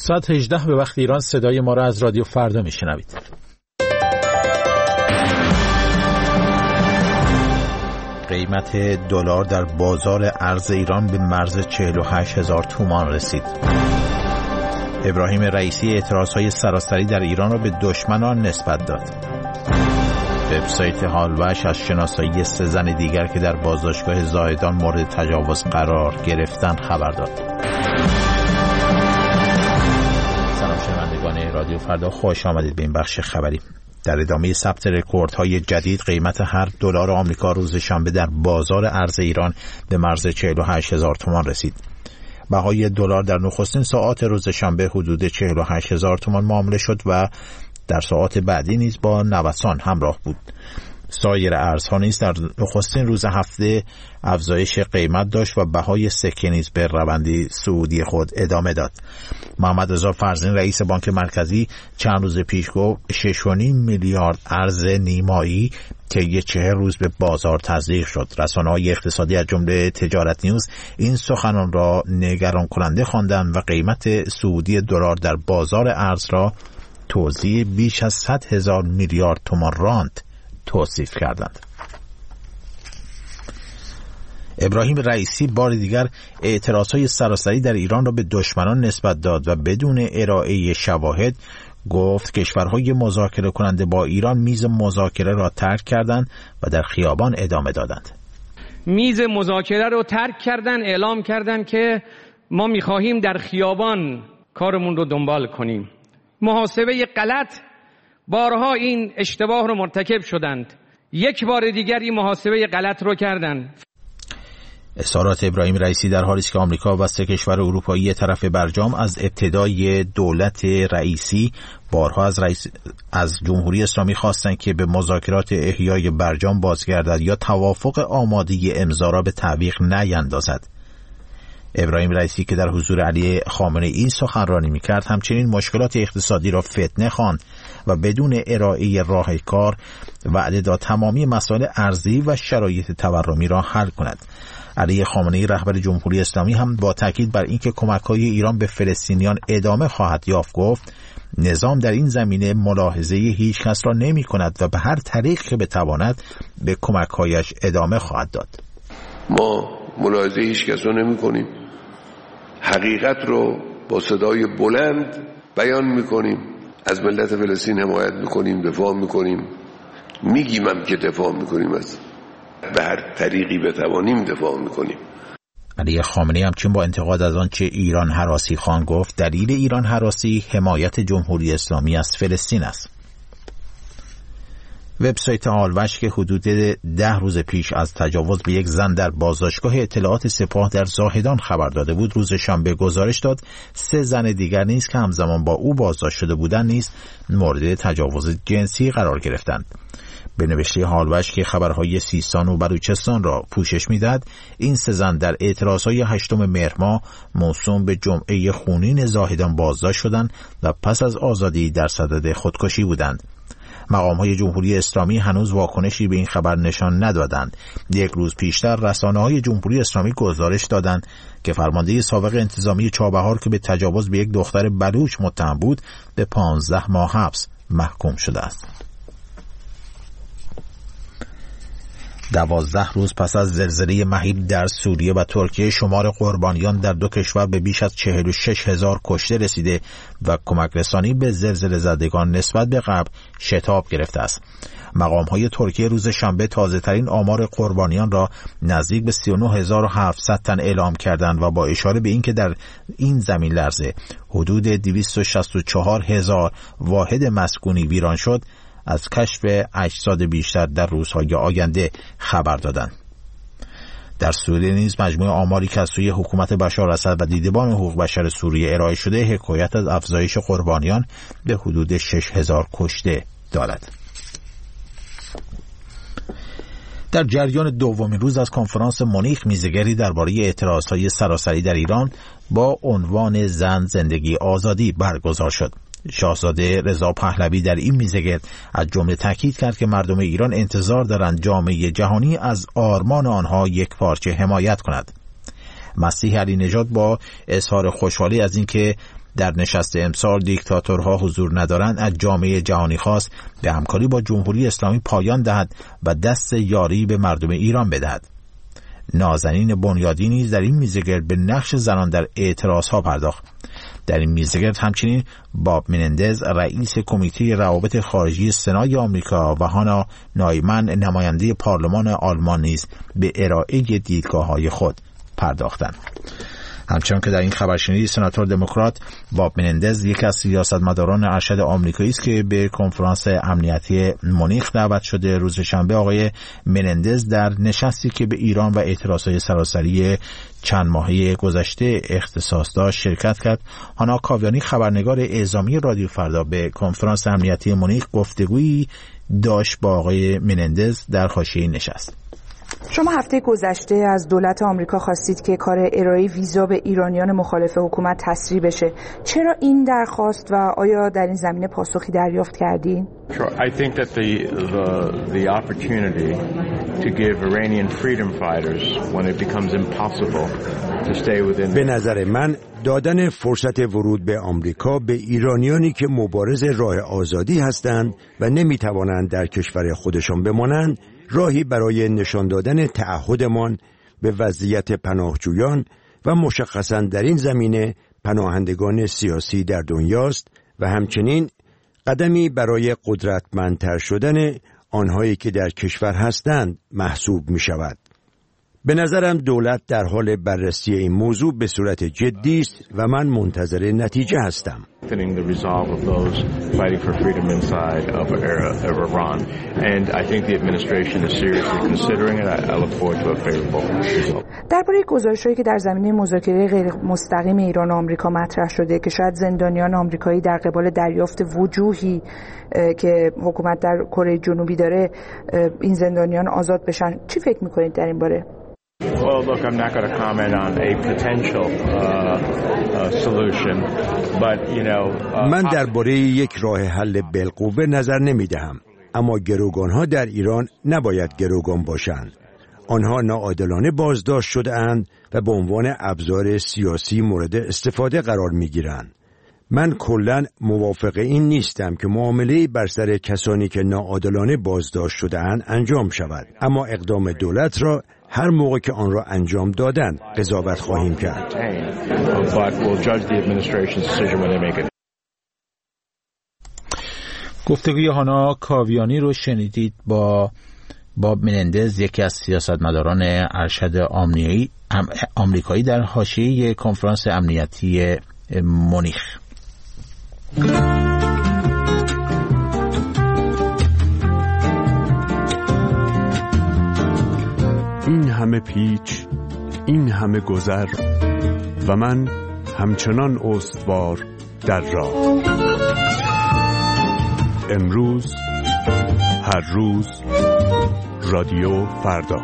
ساعت 18 به وقت ایران صدای ما را از رادیو فردا میشنوید. قیمت دلار در بازار ارز ایران به مرز 48,000 تومان رسید. ابراهیم رئیسی اعتراضهای سراسری در ایران را به دشمنان نسبت داد. وبسایت هالوش از شناسایی 3 زن دیگر که در بازداشتگاه زاهدان مورد تجاوز قرار گرفتن خبر داد. سلام شنوندگان رادیو فردا، خوش آمدید به این بخش خبری. در ادامه ثبت رکوردهای جدید، قیمت هر دلار آمریکا روز شنبه در بازار ارز ایران به مرز 48,000 تومان رسید. بهای دلار در نخستین ساعات روز شنبه حدود 48,000 تومان معامله شد و در ساعات بعدی نیز با نوسان همراه بود. سایر ارزها نیز در نخستین روز هفته افزایش قیمت داشت و بهای سکه نیز به روند صعودی خود ادامه داد. محمد رضا فرزین رئیس بانک مرکزی چند روز پیش گفت 6.5 میلیارد ارز نیمایی طی 40 روز به بازار تزریق شد. رسانه‌های اقتصادی از جمله تجارت نیوز این سخنان را نگران کننده خواندند و قیمت صعودی دلار در بازار ارز را توزیع بیش از 100,000 میلیارد تومان راند توصیف کردند. ابراهیم رئیسی بار دیگر اعتراضهای سراسری در ایران را به دشمنان نسبت داد و بدون ارائه شواهد گفت کشورهای مذاکره کننده با ایران میز مذاکره را ترک کردند و در خیابان ادامه دادند. میز مذاکره را ترک کردند، اعلام کردند که ما می‌خواهیم در خیابان کارمون رو دنبال کنیم. محاسبه غلط، بارها این اشتباه رو مرتکب شدند، یک بار دیگر این محاسبه غلط رو کردند. اظهارات ابراهیم رئیسی در حالی است که آمریکا و 3 کشور اروپایی طرف برجام از ابتدای دولت رئیسی بارها از جمهوری اسلامی خواستند که به مذاکرات احیای برجام بازگردد یا توافق آماده امضا را به تعویق نیندازد. ابراهیم رئیسی که در حضور علی خامنه‌ای این سخنرانی می‌کرد همچنین مشکلات اقتصادی را فتنه خواند و بدون ارائه راه کار وعده داد تمامی مسائل ارزی و شرایط تورمی را حل کند. علی خامنه‌ای رهبر جمهوری اسلامی هم با تاکید بر اینکه کمک‌های ایران به فلسطینیان ادامه خواهد یافت گفت نظام در این زمینه ملاحظه هیچ کس را نمی‌کند و به هر طریق که بتواند به کمک‌هایش ادامه خواهد داد. ما ملاحظه هیچ کس را نمی‌کنیم. حقیقت رو با صدای بلند بیان میکنیم، از ملت فلسطین حمایت میکنیم، دفاع میکنیم، میگیم هم که دفاع میکنیم، از به هر طریقی بتوانیم دفاع میکنیم. علی خامنه‌ای همچنین با انتقاد از آنچه ایران هراسی خان گفت دلیل ایران هراسی حمایت جمهوری اسلامی از فلسطین است. وبسایت هالوش که حدود 10 روز پیش از تجاوز به یک زن در بازداشتگاه اطلاعات سپاه در زاهدان خبر داده بود، روز شنبه گزارش داد 3 زن دیگر نیز که همزمان با او بازداشت شده بودند نیز مورد تجاوز جنسی قرار گرفتند. به نوشته هالوش که خبرهای سیستان و بلوچستان را پوشش میداد، این 3 زن در اعتراضهای 8 مهر ماه موسوم به جمعه خونین زاهدان بازداشت شدند و پس از آزادی در صدد خودکشی بودند. مقام‌های جمهوری اسلامی هنوز واکنشی به این خبر نشان ندادند. 1 روز پیشتر رسانه‌های جمهوری اسلامی گزارش دادند که فرمانده سابق انتظامی چابهار که به تجاوز به یک دختر بلوچ متهم بود به 15 ماه حبس محکوم شده است. 12 روز پس از زلزله مهیب در سوریه و ترکیه شمار قربانیان در 2 کشور به بیش از 46,000 کشته رسیده و کمک رسانی به زلزله زدگان نسبت به قبل شتاب گرفته است. مقام‌های ترکیه روز شنبه تازه‌ترین آمار قربانیان را نزدیک به 39,700 تن اعلام کردند و با اشاره به اینکه در این زمین لرزه حدود 264,000 واحد مسکونی ویران شد، از کشف اجساد بیشتر در روزهای آینده خبر دادند. در سوریه نیز مجموع آماری که از سوی حکومت بشار اسد و دیدبان حقوق بشر سوریه ارائه شده حکایت از افزایش قربانیان به حدود 6,000 کشته دارد. در جریان دومین روز از کنفرانس مونیخ میزگری درباره اعتراضهای سراسری در ایران با عنوان زن، زندگی، آزادی برگزار شد. شاهزاده رضا پهلوی در این میزگرد از جمله تاکید کرد که مردم ایران انتظار دارند جامعه جهانی از آرمان آنها یکپارچه حمایت کند. مسیح علی نژاد با اظهار خوشحالی از اینکه در نشست امسال دیکتاتورها حضور ندارند از جامعه جهانی خواست به همکاری با جمهوری اسلامی پایان دهد و دست یاری به مردم ایران بدهد. نازنین بنیادی نیز در این میزگرد به نقش زنان در اعتراضها پرداخت. در این میزگرد همچنین باب منندز رئیس کمیته روابط خارجی سنای آمریکا و هانا نایمن نماینده پارلمان آلمان نیز به ارائه دیدگاه‌های خود پرداختند. همچنان که در این خبر شنیدید، سناتور دموکرات باب منندز یکی از سیاستمداران ارشد آمریکایی است که به کنفرانس امنیتی مونیخ دعوت شده. روز شنبه آقای منندز در نشستی که به ایران و اعتراضهای سراسری چند ماهه گذشته اختصاص داشت شرکت کرد. هانا کاویانی خبرنگار اعزامی رادیو فردا به کنفرانس امنیتی مونیخ گفتگویی داشت با آقای منندز در حاشیه نشست. شما هفته گذشته از دولت آمریکا خواستید که کار ارائه ویزا به ایرانیان مخالف حکومت تسریع بشه. چرا این درخواست و آیا در این زمینه پاسخی دریافت کردین؟ I think that the opportunity to give Iranian freedom fighters when it becomes impossible to stay within. به نظر من دادن فرصت ورود به آمریکا به ایرانیانی که مبارز راه آزادی هستند و نمیتوانند در کشور خودشان بمانند راهی برای نشان دادن تعهدمان به وضعیت پناهجویان و مشخصاً در این زمینه پناهندگان سیاسی در دنیاست و همچنین قدمی برای قدرتمندتر شدن آنهایی که در کشور هستند محسوب می شود. به نظرم دولت در حال بررسی این موضوع به صورت جدی است و من منتظر نتیجه هستم. درباره گزارش‌هایی که در زمینه مذاکره غیر مستقیم ایران و آمریکا مطرح شده که شاید زندانیان آمریکایی در قبال دریافت وجوهی که حکومت در کره جنوبی داره این زندانیان آزاد بشن، چی فکر می‌کنید در این باره؟ Well, look, I'm not going to comment on a potential solution, but you know. من درباره یک راه حل بالقوه نظر نمیدهم، اما گروگانها در ایران نباید گروگان باشند. آنها ناعادلانه بازداشت شده‌اند و به عنوان ابزار سیاسی مورد استفاده قرار میگیرند. من کلاً موافق این نیستم که معامله‌ای بر سر کسانی که ناعادلانه بازداشت شده‌اند انجام شود، اما اقدام دولت را هر موقع که آن را انجام دادن قضاوت خواهیم کرد. گفتگوی هانا کاویانی رو شنیدید با باب منندز، یکی از سیاستمداران ارشد آمریکایی در حاشیه کنفرانس امنیتی مونیخ. این همه پیچ، این همه گذر و من همچنان استوار در راه. امروز، هر روز، رادیو فردا.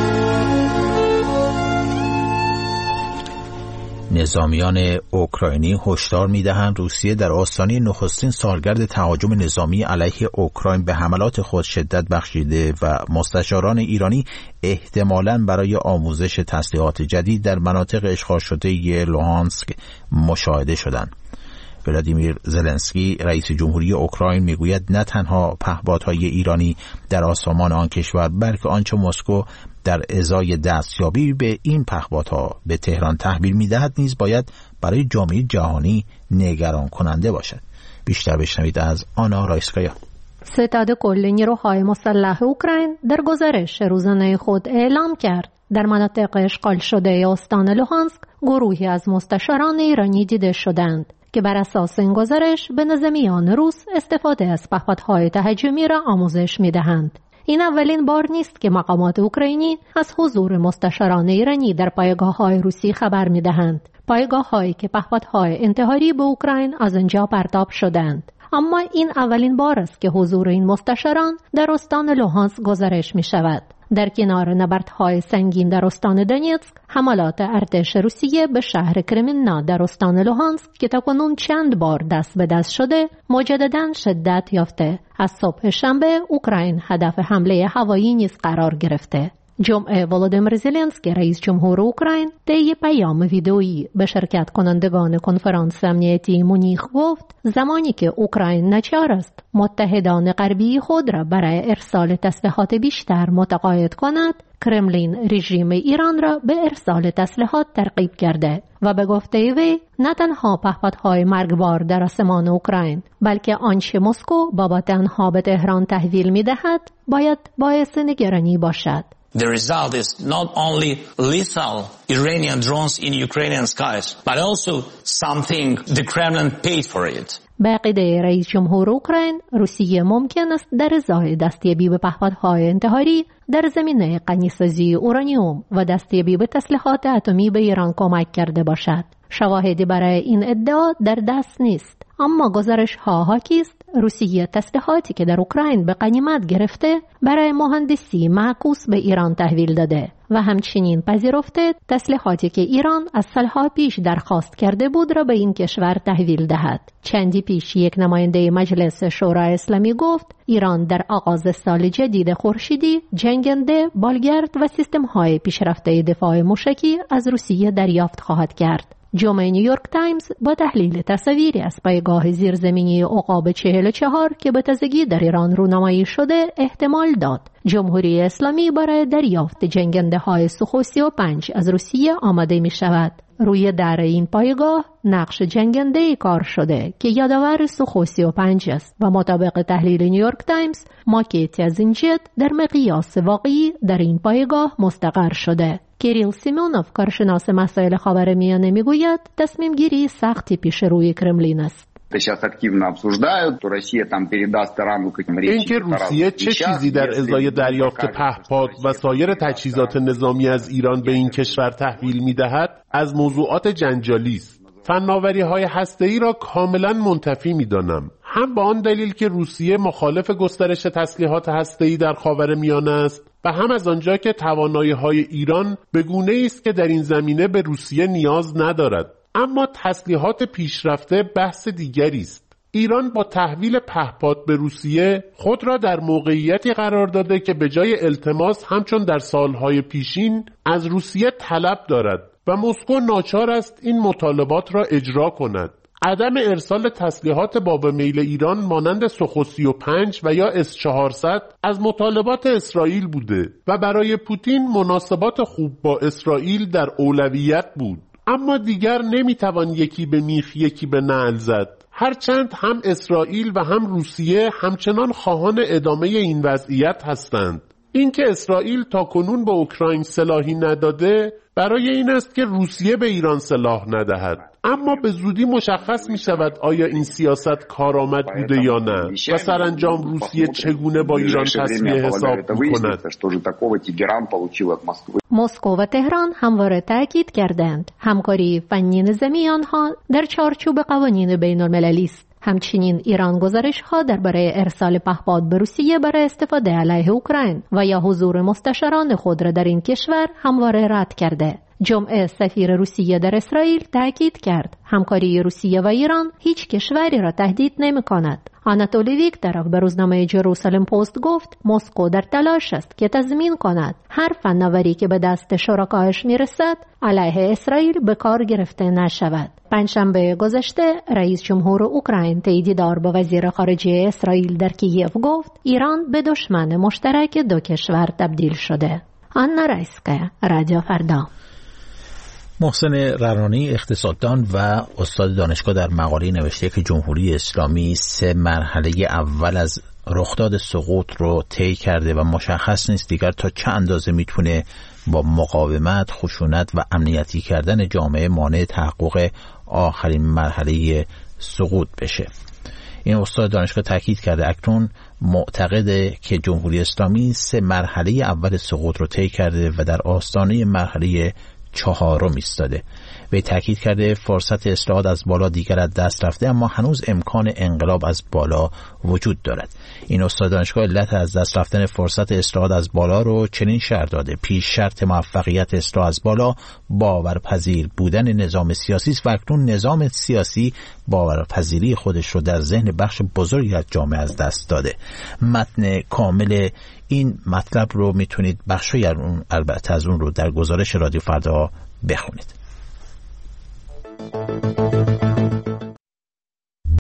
نظامیان اوکراینی هشدار می‌دهند روسیه در آستانه نخستین سالگرد تهاجم نظامی علیه اوکراین به حملات خود شدت بخشیده و مستشاران ایرانی احتمالاً برای آموزش تسلیحات جدید در مناطق اشغال شده لوهانسک مشاهده شدند. ولادیمیر زلنسکی رئیس جمهوری اوکراین میگوید نه تنها پهپادهای ایرانی در آسمان آن کشور بلکه آنچه مسکو در ازای دستیابی به این پهپادها به تهران تحویل میدهد نیز باید برای جامعه جهانی نگران کننده باشد. بیشتر بشنوید از آنا رایسکایا. ستاد کل نیروهای مسلح اوکراین در گزارش روزانه خود اعلام کرد در مناطق اشغال شده استان لوهانسک گروهی از مستشاران ایرانی دیده شدند که بر اساس این گزارش به نظامیان روس استفاده از پهپادهای تهاجمی را آموزش می‌دهند. این اولین بار نیست که مقامات اوکراینی از حضور مستشاران ایرانی در پایگاه‌های روسی خبر می‌دهند. پایگاه‌هایی که پهپادهای انتحاری به اوکراین از آنجا پرتاب شدند. اما این اولین بار است که حضور این مستشاران در استان لوهانسک گزارش می‌شود. در کنار نبردهای سنگین در استان دونیتسک، حملات ارتش روسیه به شهر کرمیننا در استان لوهانسک که تاکنون چند بار دست به دست شده، مجدداً شدت یافته. از صبح شنبه اوکراین هدف حمله هوایی نیز قرار گرفته. جمعه ولادیمیر زلنسکی رئیس جمهور اوکراین طی پیام ویدئویی به شرکت کنندگان کنفرانس امنیتی مونیخ گفت زمانی که اوکراین ناچار است متحدان غربی خود را برای ارسال تسلیحات بیشتر متقاعد کند، کرملین رژیم ایران را به ارسال تسلیحات ترغیب کرده و به گفته وی نه تنها پهپادهای مرگبار در آسمان اوکراین بلکه آنچه مسکو بابت آنها به تهران تحویل می‌دهد باید باعث نگرانی باشد. The result is not only lethal Iranian drones in Ukrainian skies, but also something the Kremlin paid for it. به عقیده رئیس جمهور اوکراین، روسیه ممکن است در ازای دستیابی به پهپادهای انتحاری در زمینه غنیسازی اورانیوم و دستیابی به تسلیحات اتمی به ایران کمک کرده باشد. شواهدی برای این ادعا در دست نیست، اما گزارش‌ها حاکی است روسیه تسلیحاتی که در اوکراین به غنیمت گرفته برای مهندسی معکوس به ایران تحویل داده و همچنین پذیرفته تسلیحاتی که ایران از سالها پیش درخواست کرده بود را به این کشور تحویل دهد. چندی پیش یک نماینده مجلس شورای اسلامی گفت ایران در آغاز سال جدید خورشیدی جنگنده، بالگرد و سیستم‌های پیشرفته دفاع موشکی از روسیه دریافت خواهد کرد. جمعه نیویورک تایمز با تحلیل تصاویری از پایگاه زیرزمینی عقاب 44 که به تازگی در ایران رونمایی شده احتمال داد جمهوری اسلامی برای دریافت جنگنده‌های سوخو 35 از روسیه آماده می شود. روی در این پایگاه نقش جنگنده کار شده که یادآور سوخو 35 است و مطابق تحلیل نیویورک تایمز ماکیتی از این جت در مقیاس واقعی در این پایگاه مستقر شده. کیریل سیمونوف کارشناس مسائل خاورمیانه میگوید تصمیم گیری سختی پیش روی کرملین است. اینکه روسیه چه چیزی در ازای دریافت پهپاد و سایر تجهیزات نظامی از ایران به این کشور تحویل می‌دهد از موضوعات جنجالی است. فناوری‌های هسته‌ای را کاملا منتفی می‌دانم، هم به آن دلیل که روسیه مخالف گسترش تسلیحات هسته‌ای در خاورمیانه است و هم از آنجا که توانایی‌های ایران به گونه‌ای است که در این زمینه به روسیه نیاز ندارد. اما تسلیحات پیشرفته بحث دیگری است. ایران با تحویل پهپاد به روسیه خود را در موقعیتی قرار داده که به جای التماس همچون در سالهای پیشین از روسیه طلب دارد و مسکو ناچار است این مطالبات را اجرا کند. عدم ارسال تسلیحات باب میل ایران مانند سوخو 35 و یا S-400 از مطالبات اسرائیل بوده و برای پوتین مناسبات خوب با اسرائیل در اولویت بود. اما دیگر نمیتوان یکی به میخ یکی به نعل زد. هرچند هم اسرائیل و هم روسیه همچنان خواهان ادامه این وضعیت هستند. اینکه اسرائیل تاکنون به اوکراین سلاحی نداده برای این است که روسیه به ایران سلاح ندهد. اما به زودی مشخص می شود آیا این سیاست کارآمد بوده یا نه و سرانجام روسیه چگونه با ایران تصمیه حساب می کند. مسکو و تهران همواره تاکید کردند همکاری فنی نظامی آنها در چارچوب قوانین بین المللی است. همچنین ایران گزارش‌ها درباره ارسال پهپاد به روسیه برای استفاده علیه اوکراین و یا حضور مستشاران خود را در این کشور همواره رد کرده. جمعه سفیر روسیه در اسرائیل تاکید کرد همکاری روسیه و ایران هیچ کشوری را تهدید نمی‌کند. آناتولی ویکتروف به روزنامه جروسالم پست گفت مسکو در تلاش است که تضمین کند هر فناوری که به دست شرکایش میرسد علیه اسرائیل به کار گرفته نشود. پنجشنبه گذشته رئیس جمهور اوکراین طی دیدار با وزیر خارجه اسرائیل در کییف گفت ایران به دشمن مشترک دو کشور تبدیل شده. آنا رایسکا، رادیو فردا. محسن ررانی اقتصاددان و استاد دانشگاه در مقاله نوشته که جمهوری اسلامی 3 مرحله اول از رخداد سقوط رو طی کرده و مشخص نیست دیگر تا چه اندازه میتونه با مقاومت، خشونت و امنیتی کردن جامعه مانع تحقق آخرین مرحله سقوط بشه. این استاد دانشگاه تاکید کرده اکنون معتقده که جمهوری اسلامی 3 مرحله اول سقوط رو طی کرده و در آستانه مرحله 4 ایستاده به تاکید کرده فرصت اصلاحات از بالا دیگر از دست رفته، اما هنوز امکان انقلاب از بالا وجود دارد. این استاد دانشگاه علت از دست رفتن فرصت اصلاحات از بالا رو چنین شرح داده: پیش شرط موفقیت اصلاح از بالا باورپذیر بودن نظام سیاسی است و اکنون نظام سیاسی باورپذیری خودش رو در ذهن بخش بزرگی از جامعه از دست داده. متن کامل این مطلب رو میتونید بخشی البته از اون رو در گزارش رادیو فردا بخونید.